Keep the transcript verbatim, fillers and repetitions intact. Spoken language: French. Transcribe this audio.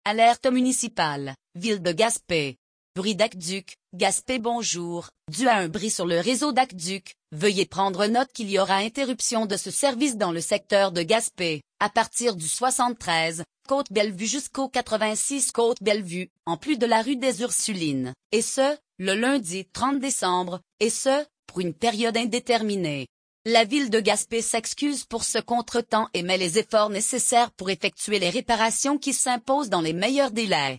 Alerte municipale, ville de Gaspé. Bruit d'aqueduc, Gaspé bonjour, dû à un bris sur le réseau d'aqueduc, veuillez prendre note qu'il y aura interruption de ce service dans le secteur de Gaspé, à partir du soixante-treize, Côte-Bellevue jusqu'au quatre-vingt-six Côte-Bellevue, en plus de la rue des Ursulines, et ce, le lundi trente décembre, et ce, pour une période indéterminée. La ville de Gaspé s'excuse pour ce contretemps et met les efforts nécessaires pour effectuer les réparations qui s'imposent dans les meilleurs délais.